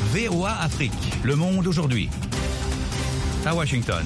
VOA Afrique, le monde aujourd'hui. À Washington.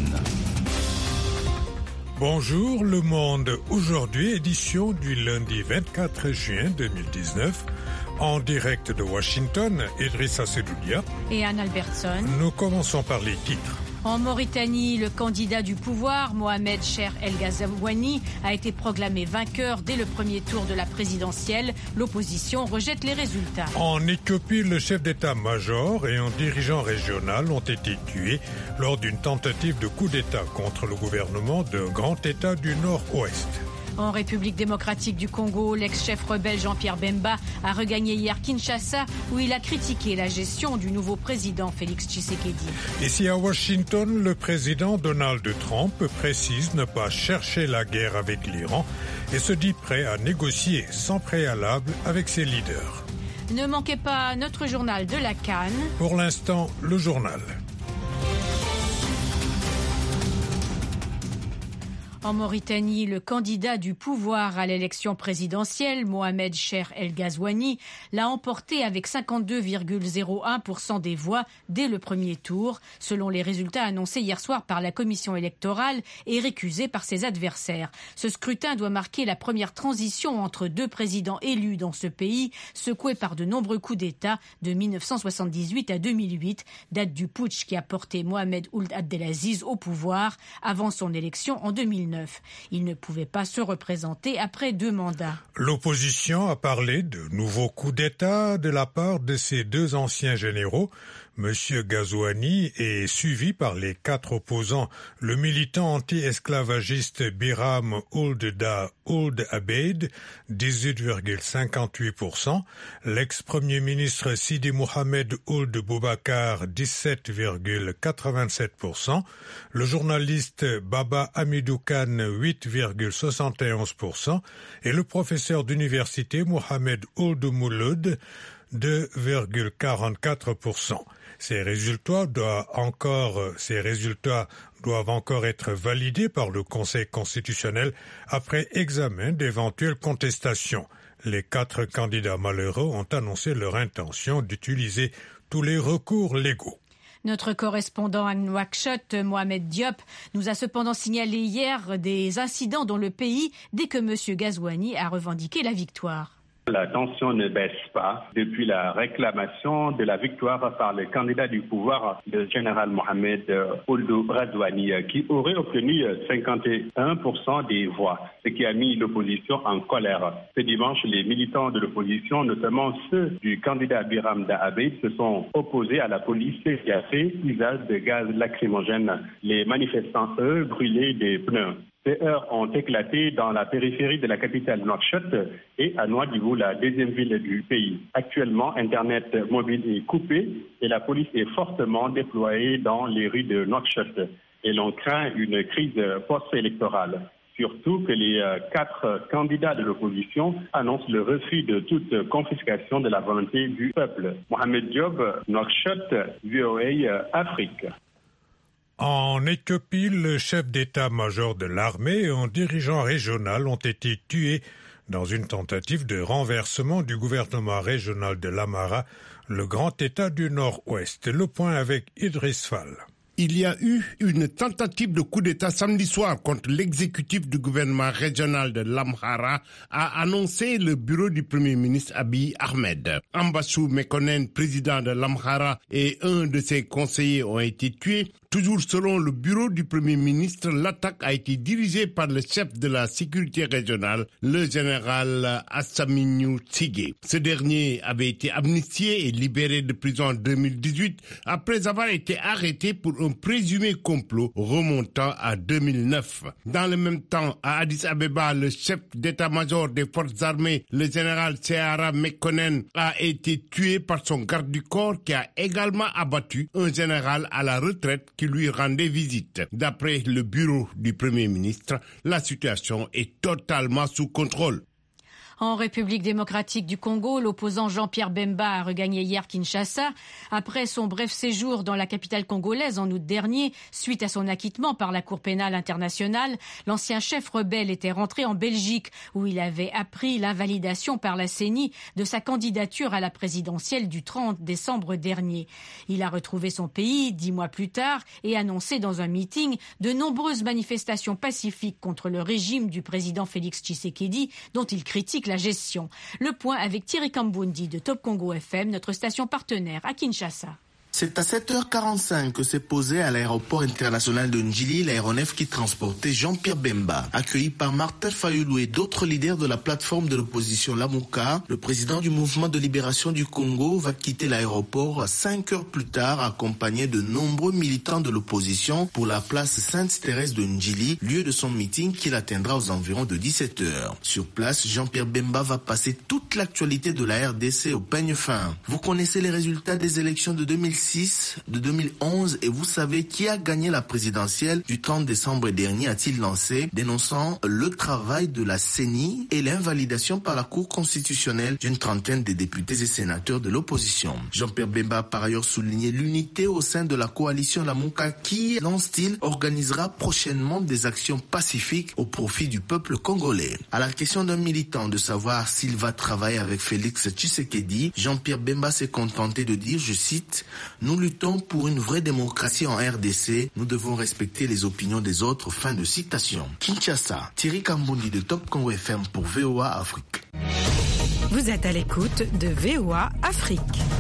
Bonjour, le monde aujourd'hui, édition du lundi 24 juin 2019. En direct de Washington, Idrissa Sedoudia et Anne Albertson. Nous commençons par les titres. En Mauritanie, le candidat du pouvoir, Mohamed Cheikh El Ghazouani, a été proclamé vainqueur dès le premier tour de la présidentielle. L'opposition rejette les résultats. En Éthiopie, le chef d'état-major et un dirigeant régional ont été tués lors d'une tentative de coup d'état contre le gouvernement d'un grand état du Nord-Ouest. En République démocratique du Congo, l'ex-chef rebelle Jean-Pierre Bemba a regagné hier Kinshasa où il a critiqué la gestion du nouveau président Félix Tshisekedi. Ici à Washington, le président Donald Trump précise ne pas chercher la guerre avec l'Iran et se dit prêt à négocier sans préalable avec ses leaders. Ne manquez pas notre journal de la Cannes. Pour l'instant, le journal. En Mauritanie, le candidat du pouvoir à l'élection présidentielle, Mohamed Cheikh El Ghazouani, l'a emporté avec 52,01% des voix dès le premier tour, selon les résultats annoncés hier soir par la commission électorale et récusés par ses adversaires. Ce scrutin doit marquer la première transition entre deux présidents élus dans ce pays, secoué par de nombreux coups d'État de 1978 à 2008, date du putsch qui a porté Mohamed Ould Abdelaziz au pouvoir avant son élection en 2009. Il ne pouvait pas se représenter après 2 mandats. L'opposition a parlé de nouveaux coups d'État de la part de ses 2 anciens généraux. Monsieur Ghazouani est suivi par les 4 opposants, le militant anti-esclavagiste Biram Ould Abeid, 18,58%, l'ex-premier ministre Sidi Mohamed Ould Boubacar, 17,87%, le journaliste Baba Hamidou Khan, 8,71%, et le professeur d'université Mohamed Ould Mouloud, 2,44%. Ces résultats doivent encore être validés par le Conseil constitutionnel après examen d'éventuelles contestations. Les 4 candidats malheureux ont annoncé leur intention d'utiliser tous les recours légaux. Notre correspondant à Nouakchott, Mohamed Diop, nous a cependant signalé hier des incidents dans le pays dès que M. Ghazouani a revendiqué la victoire. La tension ne baisse pas depuis la réclamation de la victoire par le candidat du pouvoir, le général Mohamed Ould Ghazouani, qui aurait obtenu 51% des voix, ce qui a mis l'opposition en colère. Ce dimanche, les militants de l'opposition, notamment ceux du candidat Biram Abeid, se sont opposés à la police qui a fait usage de gaz lacrymogène. Les manifestants, eux, brûlaient des pneus. Ces heurts ont éclaté dans la périphérie de la capitale Nouakchott et à Nouadhibou, la deuxième ville du pays. Actuellement, Internet mobile est coupé et la police est fortement déployée dans les rues de Nouakchott. Et l'on craint une crise post-électorale. Surtout que les 4 candidats de l'opposition annoncent le refus de toute confiscation de la volonté du peuple. Mohamed Diop, Nouakchott, VOA Afrique. En Éthiopie, le chef d'état-major de l'armée et un dirigeant régional ont été tués dans une tentative de renversement du gouvernement régional de l'Amhara, le grand état du Nord-Ouest. Le point avec Idriss Fall. Il y a eu une tentative de coup d'État samedi soir contre l'exécutif du gouvernement régional de l'Amhara, a annoncé le bureau du Premier ministre Abiy Ahmed. Ambassou Mekonnen, président de l'Amhara, et un de ses conseillers ont été tués. Toujours selon le bureau du Premier ministre, l'attaque a été dirigée par le chef de la sécurité régionale, le général Assamignou Tsigé. Ce dernier avait été amnistié et libéré de prison en 2018 après avoir été arrêté pour un présumé complot remontant à 2009. Dans le même temps, à Addis Abeba, le chef d'état-major des forces armées, le général Sehara Mekonnen, a été tué par son garde du corps qui a également abattu un général à la retraite qui lui rendait visite. D'après le bureau du Premier ministre, la situation est totalement sous contrôle. En République démocratique du Congo, l'opposant Jean-Pierre Bemba a regagné hier Kinshasa. Après son bref séjour dans la capitale congolaise en août dernier, suite à son acquittement par la Cour pénale internationale, l'ancien chef rebelle était rentré en Belgique où il avait appris l'invalidation par la CENI de sa candidature à la présidentielle du 30 décembre dernier. Il a retrouvé son pays 10 mois plus tard et annoncé dans un meeting de nombreuses manifestations pacifiques contre le régime du président Félix Tshisekedi dont il critique la gestion. Le point avec Thierry Kambundi de Top Congo FM, notre station partenaire à Kinshasa. C'est à 7h45 que s'est posé à l'aéroport international de Ndjili l'aéronef qui transportait Jean-Pierre Bemba. Accueilli par Martin Fayulu et d'autres leaders de la plateforme de l'opposition Lamuka, le président du mouvement de libération du Congo va quitter l'aéroport 5 heures plus tard, accompagné de nombreux militants de l'opposition pour la place Sainte-Thérèse de Ndjili, lieu de son meeting qu'il atteindra aux environs de 17h. Sur place, Jean-Pierre Bemba va passer toute l'actualité de la RDC au peigne fin. Vous connaissez les résultats des élections de 2006, de 2011 et vous savez qui a gagné la présidentielle du 30 décembre dernier, a-t-il lancé, dénonçant le travail de la CENI et l'invalidation par la Cour constitutionnelle d'une trentaine de députés et sénateurs de l'opposition. Jean-Pierre Bemba a par ailleurs souligné l'unité au sein de la coalition Lamuka qui, lance-t-il, organisera prochainement des actions pacifiques au profit du peuple congolais. À la question d'un militant de savoir s'il va travailler avec Félix Tshisekedi, Jean-Pierre Bemba s'est contenté de dire, je cite, « Nous luttons pour une vraie démocratie en RDC. Nous devons respecter les opinions des autres. » Fin de citation. Kinshasa, Thierry Kambundi de Top Congo FM pour VOA Afrique. Vous êtes à l'écoute de VOA Afrique.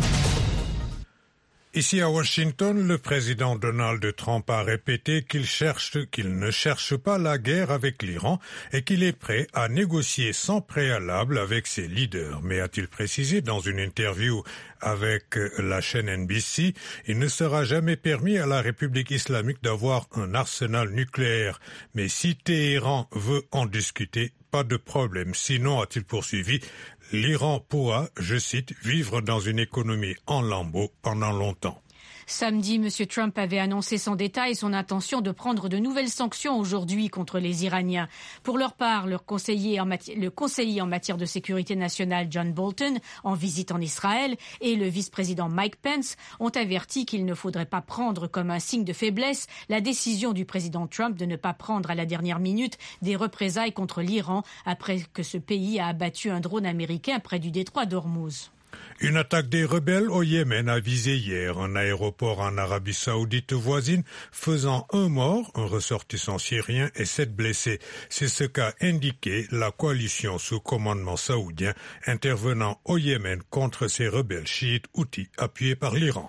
Ici à Washington, le président Donald Trump a répété qu'il ne cherche pas la guerre avec l'Iran et qu'il est prêt à négocier sans préalable avec ses leaders. Mais a-t-il précisé dans une interview avec la chaîne NBC, il ne sera jamais permis à la République islamique d'avoir un arsenal nucléaire. Mais si Téhéran veut en discuter, pas de problème. Sinon, a-t-il poursuivi, l'Iran pourra, je cite, vivre dans une économie en lambeaux pendant longtemps. Samedi, M. Trump avait annoncé sans détail son intention de prendre de nouvelles sanctions aujourd'hui contre les Iraniens. Pour leur part, le conseiller en matière de sécurité nationale John Bolton, en visite en Israël, et le vice-président Mike Pence ont averti qu'il ne faudrait pas prendre comme un signe de faiblesse la décision du président Trump de ne pas prendre à la dernière minute des représailles contre l'Iran après que ce pays a abattu un drone américain près du détroit d'Ormuz. Une attaque des rebelles au Yémen a visé hier un aéroport en Arabie Saoudite voisine, faisant 1 mort, un ressortissant syrien et 7 blessés. C'est ce qu'a indiqué la coalition sous commandement saoudien intervenant au Yémen contre ces rebelles chiites houthis appuyés par l'Iran.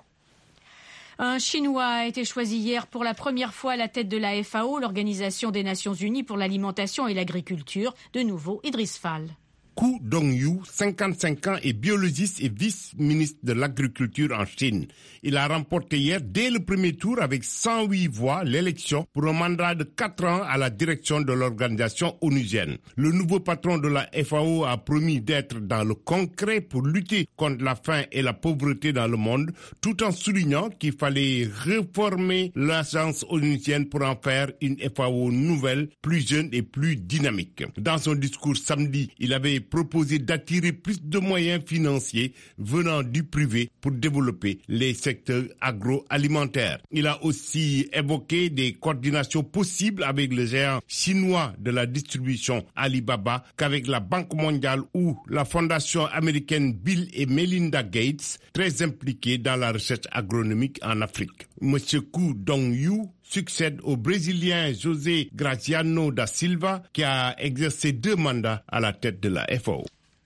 Un Chinois a été choisi hier pour la première fois à la tête de la FAO, l'Organisation des Nations Unies pour l'alimentation et l'agriculture. De nouveau, Idriss Fall. Ku Dongyu, 55 ans, est biologiste et vice-ministre de l'Agriculture en Chine. Il a remporté hier, dès le premier tour, avec 108 voix, l'élection pour un mandat de 4 ans à la direction de l'organisation onusienne. Le nouveau patron de la FAO a promis d'être dans le concret pour lutter contre la faim et la pauvreté dans le monde, tout en soulignant qu'il fallait réformer l'agence onusienne pour en faire une FAO nouvelle, plus jeune et plus dynamique. Dans son discours samedi, il avait proposé d'attirer plus de moyens financiers venant du privé pour développer les secteurs agroalimentaires. Il a aussi évoqué des coordinations possibles avec le géant chinois de la distribution Alibaba qu'avec la Banque mondiale ou la fondation américaine Bill et Melinda Gates, très impliquée dans la recherche agronomique en Afrique. Monsieur Ku Dongyu succède au Brésilien José Graziano da Silva qui a exercé 2 mandats à la tête de la FAO.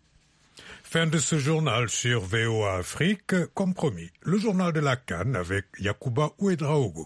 Fin de ce journal sur VOA Afrique. Comme promis, le journal de la CAN avec Yacouba Ouedraogo.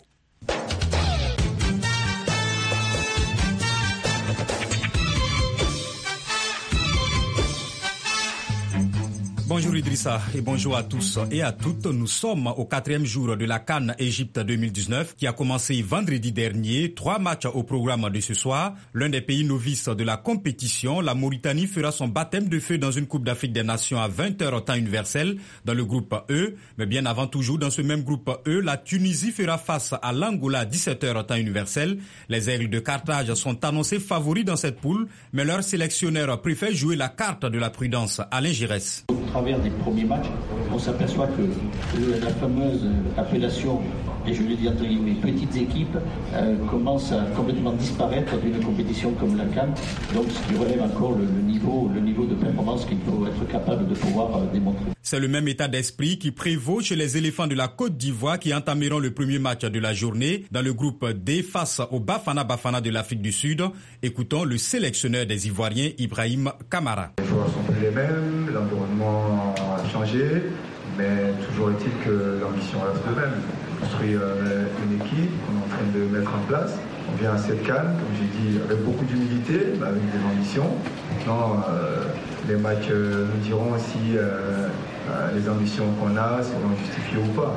Bonjour Idrissa et bonjour à tous et à toutes. Nous sommes au 4e jour de la CAN Égypte 2019 qui a commencé vendredi dernier. 3 matchs au programme de ce soir. L'un des pays novices de la compétition, la Mauritanie fera son baptême de feu dans une Coupe d'Afrique des Nations à 20h temps universel dans le groupe E. Mais bien avant toujours, dans ce même groupe E, la Tunisie fera face à l'Angola à 17h temps universel. Les Aigles de Carthage sont annoncés favoris dans cette poule, mais leur sélectionneur préfère jouer la carte de la prudence. Alain Giresse. Au travers des premiers matchs, on s'aperçoit que la fameuse appellation, et je le dis entre guillemets, petites équipes, commence à complètement disparaître d'une compétition comme la CAN, donc ce qui relève encore le niveau de performance qu'il faut être capable de pouvoir démontrer. C'est le même état d'esprit qui prévaut chez les éléphants de la Côte d'Ivoire qui entameront le premier match de la journée dans le groupe D face au Bafana Bafana de l'Afrique du Sud. Écoutons le sélectionneur des Ivoiriens, Ibrahim Kamara. Les joueurs sont plus les mêmes, l'environnement a changé, mais toujours est-il que l'ambition reste la même. On construit une équipe qu'on est en train de mettre en place. On vient à cette CAN, comme j'ai dit, avec beaucoup d'humilité, avec des ambitions. Non, les matchs nous diront si les ambitions qu'on a seront justifiées ou pas.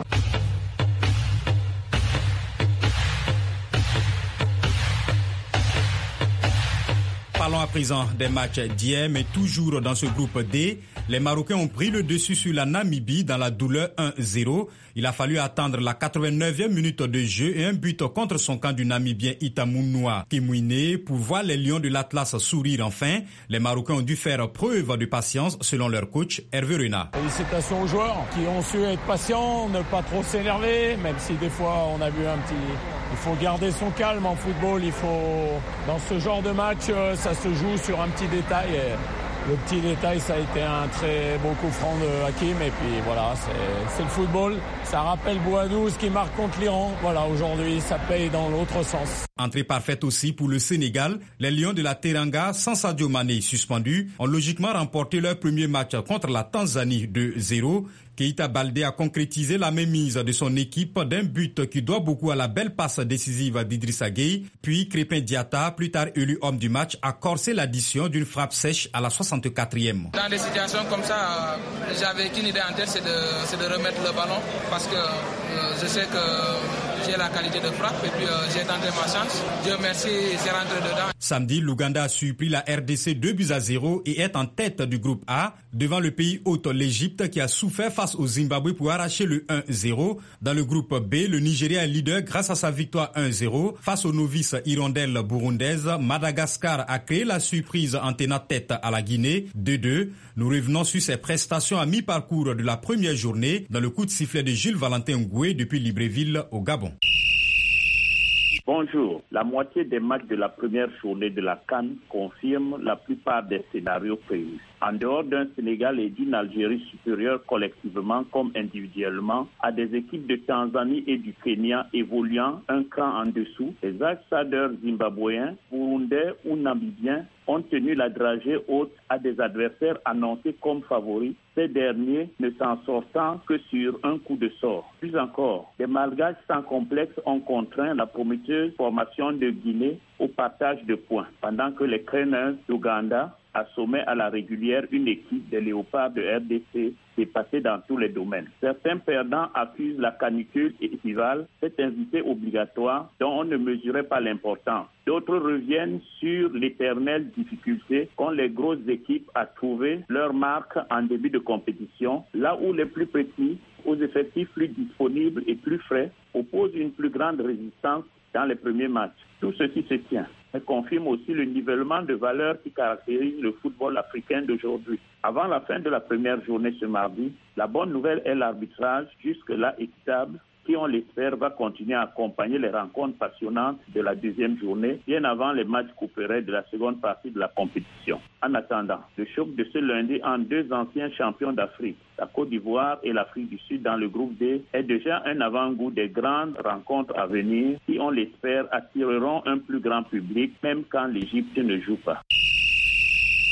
Parlons à présent des matchs d'hier, mais toujours dans ce groupe D. Les Marocains ont pris le dessus sur la Namibie dans la douleur 1-0. Il a fallu attendre la 89e minute de jeu et un but contre son camp du Namibien Itamunua Kimwine pour voir les Lions de l'Atlas sourire enfin. Les Marocains ont dû faire preuve de patience selon leur coach Hervé Renard. Félicitations aux joueurs qui ont su être patients, ne pas trop s'énerver, même si des fois on a vu un petit... Il faut garder son calme en football, dans ce genre de match, ça se joue sur un petit détail. Et le petit détail, ça a été un très beau coup franc de Hakim. Et puis voilà, c'est le football. Ça rappelle Boadou, qui marque contre l'Iran. Voilà, aujourd'hui, ça paye dans l'autre sens. Entrée parfaite aussi pour le Sénégal. Les Lions de la Teranga, sans Sadio Mané suspendu, ont logiquement remporté leur premier match contre la Tanzanie 2-0. Keita Baldé a concrétisé la mainmise de son équipe d'un but qui doit beaucoup à la belle passe décisive d'Idrissa Gueye. Puis Crépin Diatta, plus tard élu homme du match, a corsé l'addition d'une frappe sèche à la 64e. Dans des situations comme ça, j'avais qu'une idée en tête, c'est de remettre le ballon parce que je sais que j'ai la qualité de frappe et puis j'ai tenté ma chance. Dieu merci, c'est rentré dedans. Samedi, l'Ouganda a surpris la RDC 2-0 et est en tête du groupe A devant le pays hôte, l'Égypte, qui a souffert face au Zimbabwe pour arracher le 1-0. Dans le groupe B, le Nigeria est leader grâce à sa victoire 1-0 face aux novices hirondelles burundaises. Madagascar a créé la surprise en tenant tête à la Guinée 2-2. Nous revenons sur ses prestations à mi-parcours de la première journée dans le coup de sifflet de Jules Valentin Ngoué depuis Libreville au Gabon. Bonjour. La moitié des matchs de la première journée de la CAN confirme la plupart des scénarios prévus. En dehors d'un Sénégal et d'une Algérie supérieure collectivement comme individuellement à des équipes de Tanzanie et du Kenya évoluant un cran en dessous, les outsiders zimbabwéens, burundais ou namibiens ont tenu la dragée haute à des adversaires annoncés comme favoris, ces derniers ne s'en sortant que sur un coup de sort. Plus encore, les Malgaches sans complexe ont contraint la prometteuse formation de Guinée au partage de points, pendant que les Cranes d'Ouganda assommaient à la régulière une équipe des Léopards de RDC dépassée dans tous les domaines. Certains perdants accusent la canicule estivale, cet invité obligatoire dont on ne mesurait pas l'importance. D'autres reviennent sur l'éternelle difficulté qu'ont les grosses équipes à trouver leur marque en début de compétition, là où les plus petits, aux effectifs plus disponibles et plus frais, opposent une plus grande résistance dans les premiers matchs. Tout ceci se tient. Elle confirme aussi le nivellement de valeurs qui caractérise le football africain d'aujourd'hui. Avant la fin de la première journée ce mardi, la bonne nouvelle est l'arbitrage, jusque-là équitable, qui, on l'espère, va continuer à accompagner les rencontres passionnantes de la deuxième journée, bien avant les matchs coupérés de la seconde partie de la compétition. En attendant, le choc de ce lundi entre deux anciens champions d'Afrique, la Côte d'Ivoire et l'Afrique du Sud dans le groupe D, est déjà un avant-goût des grandes rencontres à venir qui, on l'espère, attireront un plus grand public, même quand l'Égypte ne joue pas.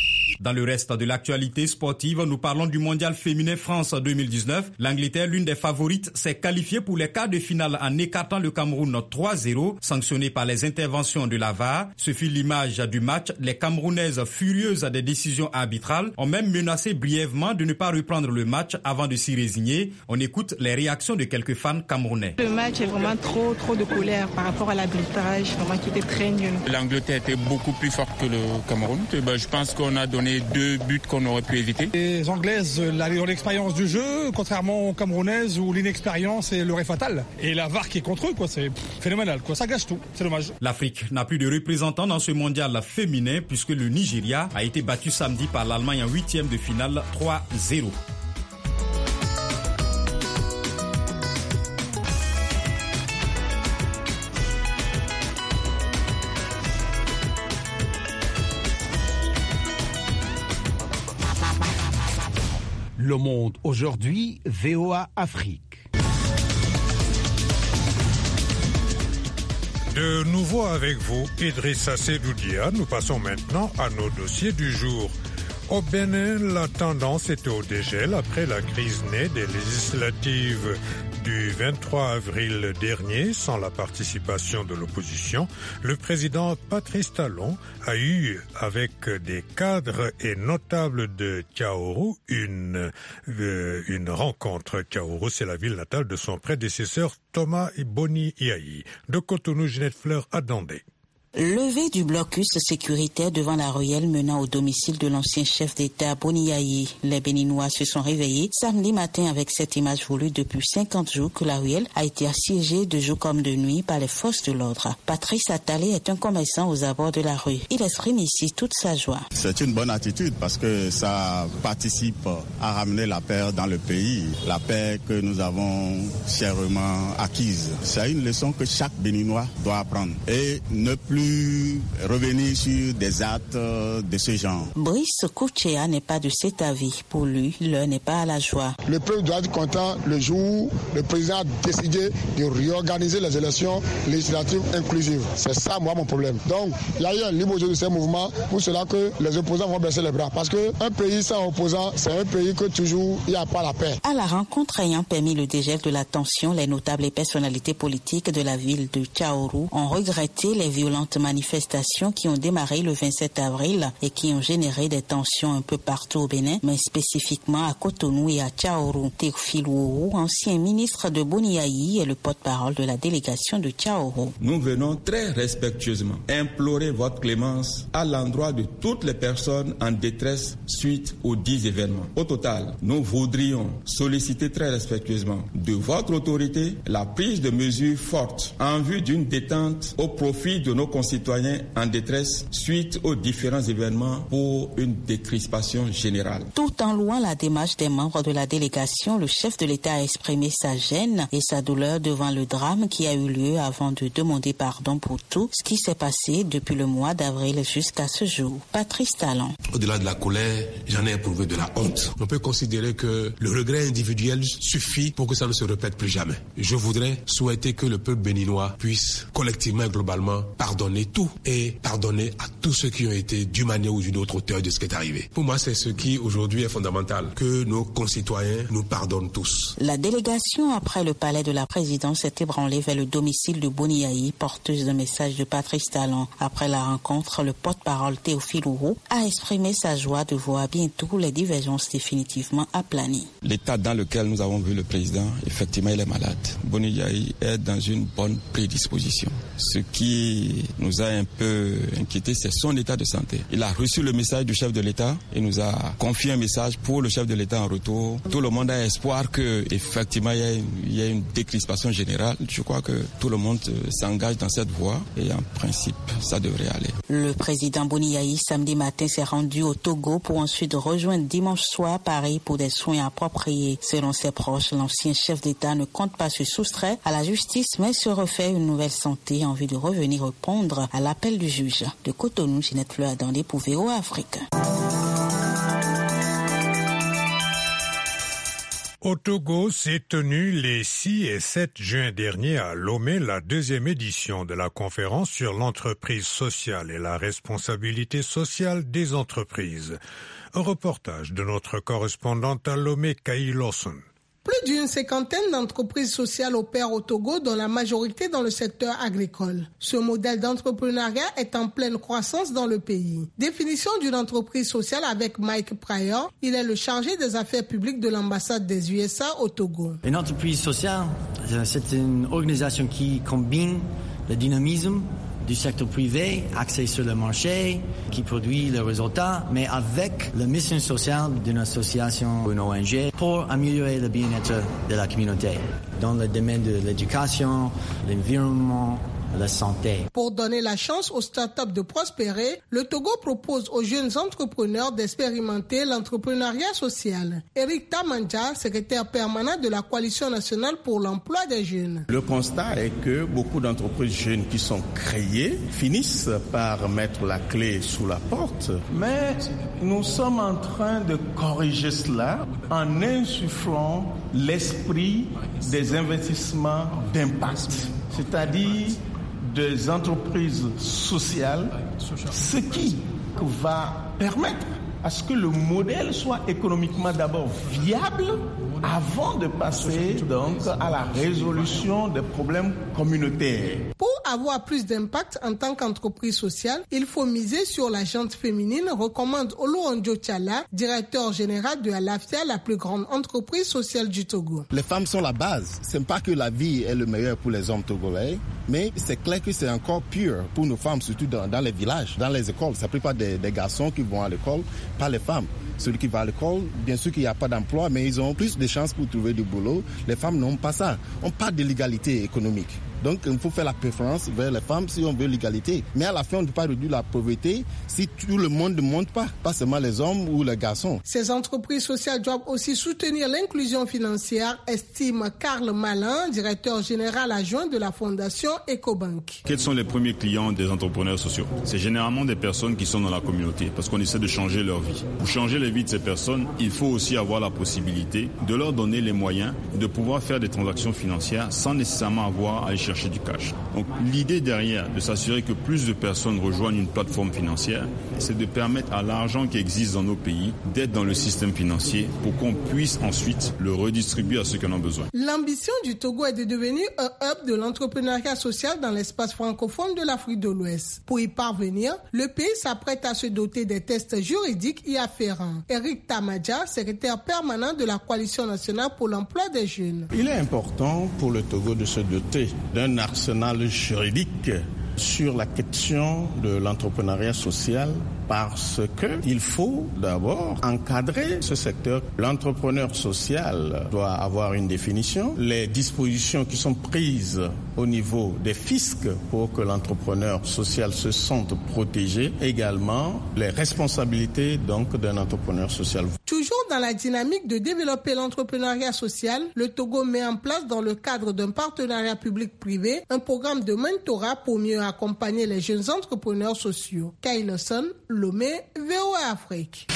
Dans le reste de l'actualité sportive, nous parlons du mondial féminin France 2019. L'Angleterre, l'une des favorites, s'est qualifiée pour les quarts de finale en écartant le Cameroun 3-0, sanctionné par les interventions de la VAR. Ce fut l'image du match. Les Camerounaises, furieuses des décisions arbitrales, ont même menacé brièvement de ne pas reprendre le match avant de s'y résigner. On écoute les réactions de quelques fans camerounais. Le match est vraiment trop de colère par rapport à l'arbitrage, vraiment qui était très nul. L'Angleterre était beaucoup plus forte que le Cameroun. Je pense qu'on a donné 2 buts qu'on aurait pu éviter. Les Anglaises, l'expérience du jeu, contrairement aux Camerounaises où l'inexpérience est le ré fatal. Et la VAR qui est contre eux, c'est phénoménal. Ça gâche tout, c'est dommage. L'Afrique n'a plus de représentants dans ce mondial féminin puisque le Nigeria a été battu samedi par l'Allemagne en 8e de finale 3-0. Le Monde aujourd'hui, VOA Afrique. De nouveau avec vous, Idrissa Seydoudia. Nous passons maintenant à nos dossiers du jour. Au Bénin, la tendance était au dégel après la crise née des législatives du 23 avril dernier, sans la participation de l'opposition. Le président Patrice Talon a eu, avec des cadres et notables de Kaourou, une rencontre. Kaourou, c'est la ville natale de son prédécesseur Thomas Boni Yayi. De Cotonou, Ginette Fleur à Dandé. Levée du blocus sécuritaire devant la ruelle menant au domicile de l'ancien chef d'État Boni Yayi. Les Béninois se sont réveillés samedi matin avec cette image voulue depuis 50 jours que la ruelle a été assiégée de jour comme de nuit par les forces de l'ordre. Patrice Attalé est un commerçant aux abords de la rue. Il exprime ici toute sa joie. C'est une bonne attitude parce que ça participe à ramener la paix dans le pays, la paix que nous avons chèrement acquise. C'est une leçon que chaque Béninois doit apprendre et ne plus revenir sur des actes de ce genre. Brice Kouchea n'est pas de cet avis. Pour lui, l'heure n'est pas à la joie. Le peuple doit être content le jour où le président a décidé de réorganiser les élections législatives inclusives. C'est ça, moi, mon problème. Donc, il y a eu un libre jeu de ces mouvements pour cela que les opposants vont baisser les bras. Parce qu'un pays sans opposants, c'est un pays que toujours il n'y a pas la paix. À la rencontre ayant permis le dégel de la tension, les notables et personnalités politiques de la ville de Kaourou ont regretté les violentes manifestations qui ont démarré le 27 avril et qui ont généré des tensions un peu partout au Bénin, mais spécifiquement à Cotonou et à Kaourou. Théophile Ouourou, ancien ministre de Boni Yayi, est le porte-parole de la délégation de Kaourou. Nous venons très respectueusement implorer votre clémence à l'endroit de toutes les personnes en détresse suite aux 10 événements. Au total, nous voudrions solliciter très respectueusement de votre autorité la prise de mesures fortes en vue d'une détente au profit de nos concitoyens en détresse suite aux différents événements pour une décrispation générale. Tout en louant la démarche des membres de la délégation, le chef de l'État a exprimé sa gêne et sa douleur devant le drame qui a eu lieu avant de demander pardon pour tout ce qui s'est passé depuis le mois d'avril jusqu'à ce jour. Patrice Talon. Au-delà de la colère, j'en ai éprouvé de la honte. On peut considérer que le regret individuel suffit pour que ça ne se répète plus jamais. Je voudrais souhaiter que le peuple béninois puisse collectivement et globalement pardonner tout et pardonner à tous ceux qui ont été d'une manière ou d'une autre auteurs de ce qui est arrivé. Pour moi, c'est ce qui aujourd'hui est fondamental, que nos concitoyens nous pardonnent tous. La délégation, après le palais de la présidence, s'est ébranlée vers le domicile de Boni Yayi, porteuse d'un message de Patrice Talon. Après la rencontre, le porte-parole Théophile Ouourou a exprimé sa joie de voir bientôt les divergences définitivement aplanies. L'état dans lequel nous avons vu le président, effectivement, il est malade. Boni Yayi est dans une bonne prédisposition. Ce qui nous a un peu inquiété, c'est son état de santé. Il a reçu le message du chef de l'État et nous a confié un message pour le chef de l'État en retour. Tout le monde a espoir que, effectivement, il y a une décrispation générale. Je crois que tout le monde s'engage dans cette voie et en principe, ça devrait aller. Le président Boni Yayi, samedi matin, s'est rendu au Togo pour ensuite rejoindre dimanche soir Paris pour des soins appropriés. Selon ses proches, l'ancien chef d'État ne compte pas se soustraire à la justice, mais se refait une nouvelle santé en vue de revenir répondre à l'appel du juge. De Cotonou, Ginette Fleur dans les pour VOA Afrique. Au Togo s'est tenue les 6 et 7 juin dernier à Lomé la 2e édition de la conférence sur l'entreprise sociale et la responsabilité sociale des entreprises. Un reportage de notre correspondante à Lomé, Kai Lawson. Plus d'une 50aine d'entreprises sociales opèrent au Togo, dont la majorité dans le secteur agricole. Ce modèle d'entrepreneuriat est en pleine croissance dans le pays. Définition d'une entreprise sociale avec Mike Pryor. Il est le chargé des affaires publiques de l'ambassade des USA au Togo. Une entreprise sociale, c'est une organisation qui combine le dynamisme du secteur privé, axé sur le marché, qui produit le résultat, mais avec la mission sociale d'une association ou une ONG pour améliorer le bien-être de la communauté dans le domaine de l'éducation, l'environnement, la santé. Pour donner la chance aux startups de prospérer, le Togo propose aux jeunes entrepreneurs d'expérimenter l'entrepreneuriat social. Eric Tamanja, secrétaire permanent de la Coalition nationale pour l'emploi des jeunes. Le constat est que beaucoup d'entreprises jeunes qui sont créées finissent par mettre la clé sous la porte. Mais nous sommes en train de corriger cela en insufflant l'esprit des investissements d'impact, c'est-à-dire des entreprises sociales, ce qui va permettre à ce que le modèle soit économiquement d'abord viable avant de passer donc à la résolution des problèmes communautaires. Pour avoir plus d'impact en tant qu'entreprise sociale, il faut miser sur la gente féminine, recommande Oluonjo Tchala, directeur général de Alafia, la plus grande entreprise sociale du Togo. Les femmes sont la base. C'est pas que la vie est le meilleur pour les hommes togolais, mais c'est clair que c'est encore pire pour nos femmes, surtout dans les villages, dans les écoles. C'est la plupart des garçons qui vont à l'école, pas les femmes. Celui qui va à l'école, bien sûr qu'il n'y a pas d'emploi, mais ils ont plus de chances pour trouver du boulot. Les femmes n'ont pas ça. On parle de l'égalité économique. Donc, il faut faire la préférence vers les femmes si on veut l'égalité. Mais à la fin, on ne peut pas réduire la pauvreté si tout le monde ne monte pas seulement les hommes ou les garçons. Ces entreprises sociales doivent aussi soutenir l'inclusion financière, estime Karl Malin, directeur général adjoint de la fondation Ecobank. Quels sont les premiers clients des entrepreneurs sociaux? C'est généralement des personnes qui sont dans la communauté parce qu'on essaie de changer leur vie. Pour changer les vies de ces personnes, il faut aussi avoir la possibilité de leur donner les moyens de pouvoir faire des transactions financières sans nécessairement avoir à aller chercher du cash. Donc l'idée derrière de s'assurer que plus de personnes rejoignent une plateforme financière, c'est de permettre à l'argent qui existe dans nos pays d'être dans le système financier pour qu'on puisse ensuite le redistribuer à ceux qui en ont besoin. L'ambition du Togo est de devenir un hub de l'entrepreneuriat social dans l'espace francophone de l'Afrique de l'Ouest. Pour y parvenir, le pays s'apprête à se doter des tests juridiques y afférents. Eric Tamadja, secrétaire permanent de la Coalition nationale pour l'emploi des jeunes. Il est important pour le Togo de se doter d'un arsenal juridique sur la question de l'entrepreneuriat social parce qu'il faut d'abord encadrer ce secteur. L'entrepreneur social doit avoir une définition. Les dispositions qui sont prises au niveau des fiscs pour que l'entrepreneur social se sente protégé. Également, les responsabilités donc d'un entrepreneur social. Toujours dans la dynamique de développer l'entrepreneuriat social, le Togo met en place dans le cadre d'un partenariat public-privé un programme de mentorat pour mieux accompagner les jeunes entrepreneurs sociaux. Kai Lawson, Lomé, VOA Afrique.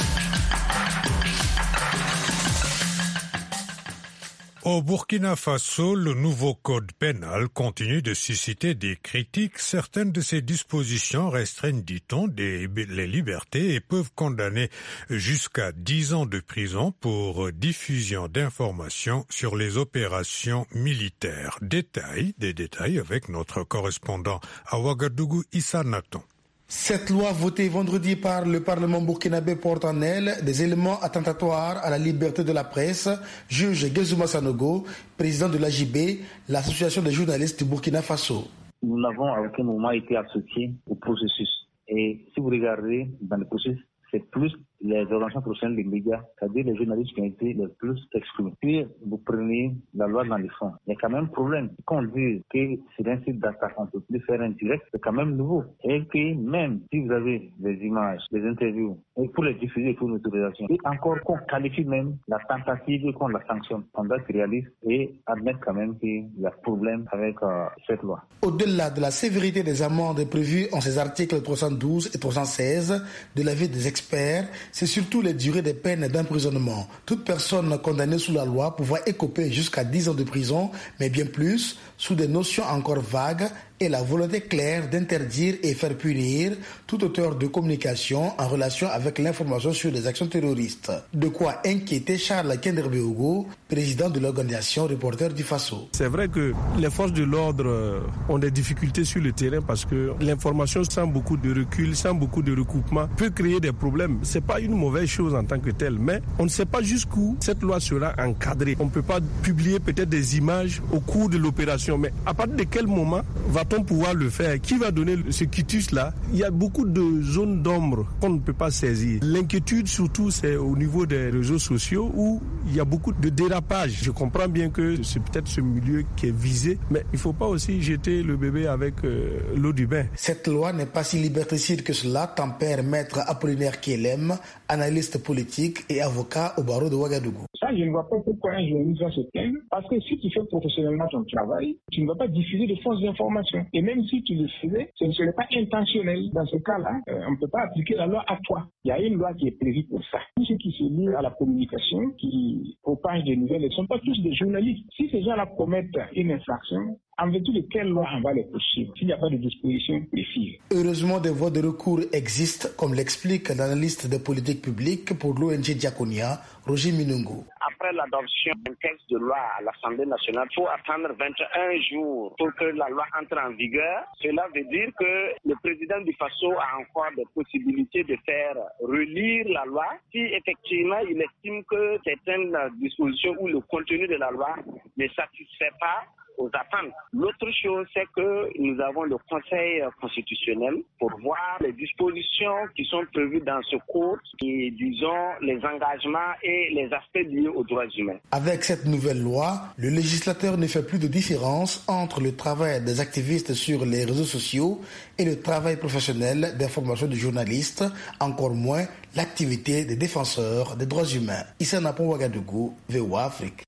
Au Burkina Faso, le nouveau code pénal continue de susciter des critiques. Certaines de ses dispositions restreignent, dit-on, les libertés et peuvent condamner jusqu'à 10 ans de prison pour diffusion d'informations sur les opérations militaires. Des détails avec notre correspondant à Ouagadougou, Issa Naton. Cette loi votée vendredi par le Parlement burkinabé porte en elle des éléments attentatoires à la liberté de la presse, juge Gezouma Sanogo, président de l'AJB, l'association des journalistes du Burkina Faso. Nous n'avons à aucun moment été associés au processus. Et si vous regardez dans le processus, c'est plus les organisations professionnelles des médias, c'est-à-dire les journalistes qui ont été les plus exprimés. Puis vous prenez la loi dans les fonds. Il y a quand même un problème. Quand on dit que c'est un site d'attaque, on ne peut plus faire un direct, c'est quand même nouveau. Et que même si vous avez des images, des interviews, et pour les diffuser pour une autorisation, et encore qu'on qualifie même la tentative et qu'on la sanctionne, on doit être réaliste et admettre quand même qu'il y a problème avec cette loi. Au-delà de la sévérité des amendes prévues en ces articles 312 et 316 de l'avis des experts, c'est surtout les durées des peines d'emprisonnement. Toute personne condamnée sous la loi pouvant écoper jusqu'à 10 ans de prison, mais bien plus, sous des notions encore vagues, et la volonté claire d'interdire et faire punir tout auteur de communication en relation avec l'information sur les actions terroristes. De quoi inquiéter Charles Kenderbeogo, président de l'organisation Reporters du Faso. C'est vrai que les forces de l'ordre ont des difficultés sur le terrain parce que l'information sans beaucoup de recul, sans beaucoup de recoupement, peut créer des problèmes. C'est pas une mauvaise chose en tant que telle, mais on ne sait pas jusqu'où cette loi sera encadrée. On ne peut pas publier peut-être des images au cours de l'opération, mais à partir de quel moment va-t-on pouvoir le faire? Qui va donner ce quitus-là? Il y a beaucoup de zones d'ombre qu'on ne peut pas saisir. L'inquiétude surtout, c'est au niveau des réseaux sociaux où il y a beaucoup de dérapage. Je comprends bien que c'est peut-être ce milieu qui est visé, mais il ne faut pas aussi jeter le bébé avec l'eau du bain. Cette loi n'est pas si liberticide que cela, tempère Maître Apollinaire Kielem, analyste politique et avocat au barreau de Ouagadougou. Ça, je ne vois pas pourquoi un journaliste va se plaindre, parce que si tu fais professionnellement ton travail, tu ne vas pas diffuser de fausses informations. Et même si tu le faisais, ce ne serait pas intentionnel. Dans ce cas-là, on ne peut pas appliquer la loi à toi. Il y a une loi qui est prévue pour ça. Tous ceux qui se lient à la communication, qui propagent des nouvelles, ne sont pas tous des journalistes. Si ces gens-là commettent une infraction, en vertu de quelle loi on va les poursuivre s'il n'y a pas de disposition précise? Heureusement, des voies de recours existent, comme l'explique l'analyste des politiques publiques pour l'ONG Diaconia, Roger Minungu. Après l'adoption d'un texte de loi à l'Assemblée nationale, il faut attendre 21 jours pour que la loi entre en vigueur. Cela veut dire que le président du Faso a encore des possibilités de faire relire la loi si effectivement il estime que certaines dispositions ou le contenu de la loi ne satisfait pas aux attentes. L'autre chose, c'est que nous avons le Conseil constitutionnel pour voir les dispositions qui sont prévues dans ce code et, disons, les engagements et les aspects liés aux droits humains. Avec cette nouvelle loi, le législateur ne fait plus de différence entre le travail des activistes sur les réseaux sociaux et le travail professionnel d'information des journalistes, encore moins l'activité des défenseurs des droits humains. Issa Napon Ouagadougou, VOA Afrique.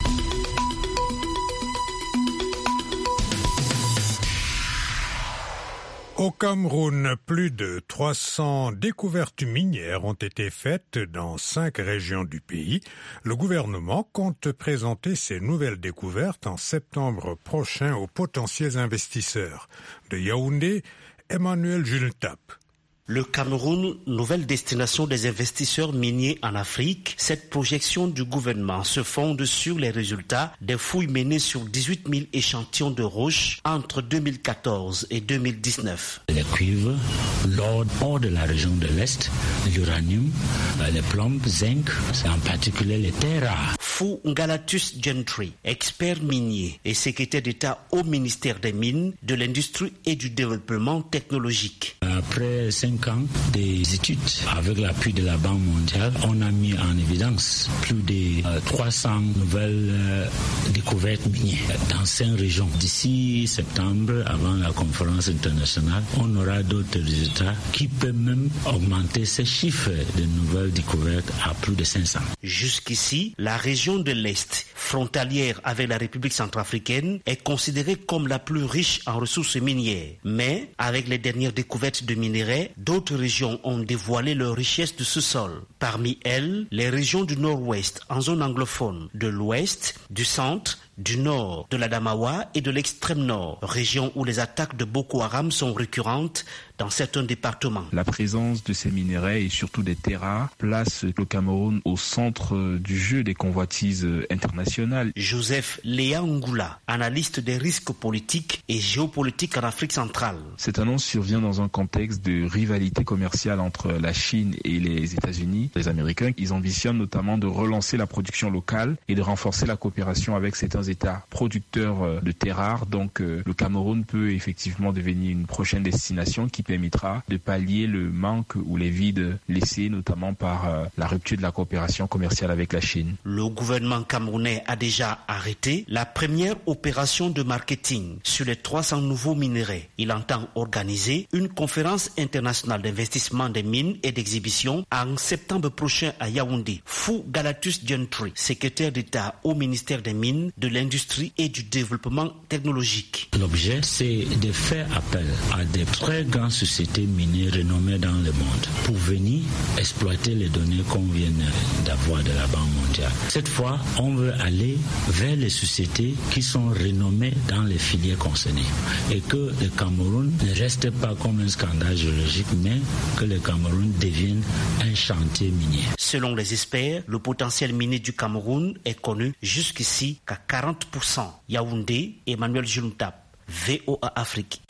Au Cameroun, plus de 300 découvertes minières ont été faites dans 5 régions du pays. Le gouvernement compte présenter ces nouvelles découvertes en septembre prochain aux potentiels investisseurs. De Yaoundé, Emmanuel Jultap. Le Cameroun, nouvelle destination des investisseurs miniers en Afrique, cette projection du gouvernement se fonde sur les résultats des fouilles menées sur 18 000 échantillons de roches entre 2014 et 2019. Les cuivres, l'or hors de la région de l'Est, l'uranium, les plombes, zinc, en particulier les terres rares. Fou Ngalatus Gentry, expert minier et secrétaire d'État au ministère des Mines, de l'Industrie et du Développement technologique. Après 5 ans des études, avec l'appui de la Banque mondiale, on a mis en évidence plus de 300 nouvelles découvertes minières dans 5 régions. D'ici septembre, avant la conférence internationale, on aura d'autres résultats qui peuvent même augmenter ces chiffres de nouvelles découvertes à plus de 500. Jusqu'ici, la région de l'Est, frontalière avec la République centrafricaine, est considérée comme la plus riche en ressources minières. Mais, avec les dernières découvertes de minerais, d'autres régions ont dévoilé leur richesse de ce sol. Parmi elles, les régions du nord-ouest en zone anglophone, de l'ouest, du centre, du nord, de l'Adamawa et de l'extrême nord, régions où les attaques de Boko Haram sont récurrentes dans certains départements. La présence de ces minerais et surtout des terres rares place le Cameroun au centre du jeu des convoitises internationales. Joseph Léa Ngoula, analyste des risques politiques et géopolitiques en Afrique centrale. Cette annonce survient dans un contexte de rivalité commerciale entre la Chine et les États-Unis. Les Américains, ils ambitionnent notamment de relancer la production locale et de renforcer la coopération avec certains États producteurs de terres rares. Donc le Cameroun peut effectivement devenir une prochaine destination qui permettra de pallier le manque ou les vides laissés notamment par la rupture de la coopération commerciale avec la Chine. Le gouvernement camerounais a déjà arrêté la première opération de marketing sur les 300 nouveaux minerais. Il entend organiser une conférence internationale d'investissement des mines et d'exhibition en septembre prochain à Yaoundé. Fou Galatus Gentry, secrétaire d'État au ministère des Mines, de l'industrie et du développement technologique. L'objet, c'est de faire appel à des très grandes sociétés minières renommées dans le monde pour venir exploiter les données qu'on vient d'avoir de la Banque mondiale. Cette fois, on veut aller vers les sociétés qui sont renommées dans les filières concernées et que le Cameroun ne reste pas comme un scandale géologique, mais que le Cameroun devienne un chantier minier. Selon les experts, le potentiel minier du Cameroun est connu jusqu'ici qu'à 40%. Yaoundé, Emmanuel Juntap, VOA Afrique.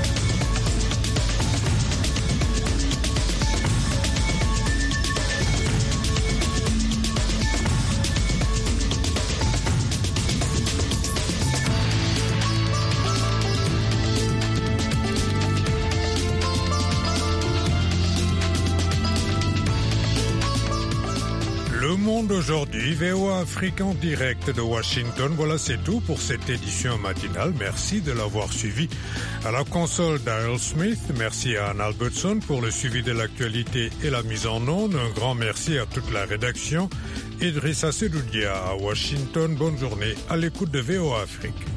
Le Monde aujourd'hui, VOA Afrique en direct de Washington. Voilà, c'est tout pour cette édition matinale. Merci de l'avoir suivi. À la console, Daryl Smith. Merci à Anne Albertson pour le suivi de l'actualité et la mise en onde. Un grand merci à toute la rédaction. Idrissa Sedoudia à Washington. Bonne journée à l'écoute de VOA Afrique.